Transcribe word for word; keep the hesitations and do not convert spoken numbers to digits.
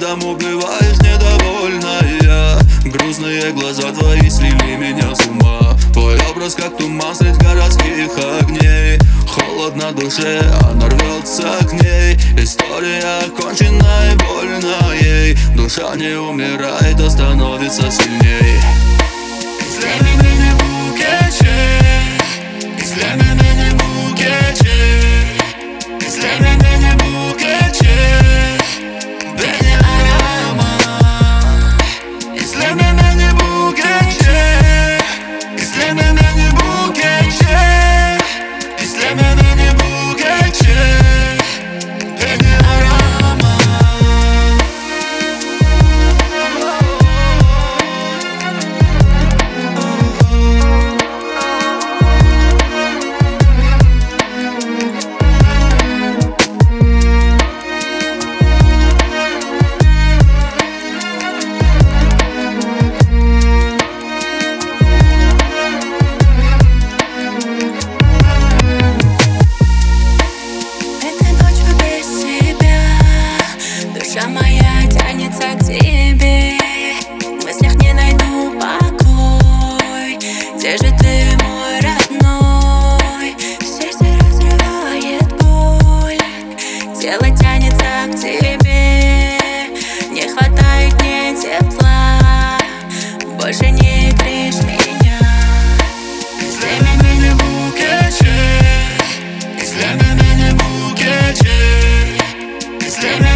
взглядом убиваешь недовольная. Грустные глаза твои свели меня с ума. Твой образ как туман средь городских огней. Холодно душе, она рвется к ней. История окончена и больно ей. Душа не умирает, а становится сильней. İzleme beni bu gece, İzleme beni bu gece, İzleme beni bu gece, beni arama. İzleme beni bu gece, İzleme beni bu gece, İzleme beni bu gece, beni arama. Душа моя тянется к тебе, в мыслях не найду покой. Где же ты, мой родной? Сердце разрывает боль, тело тянется к тебе. Не хватает мне тепла, больше не гришь меня. İzleme beni bu gece, İzleme beni bu gece, İzleme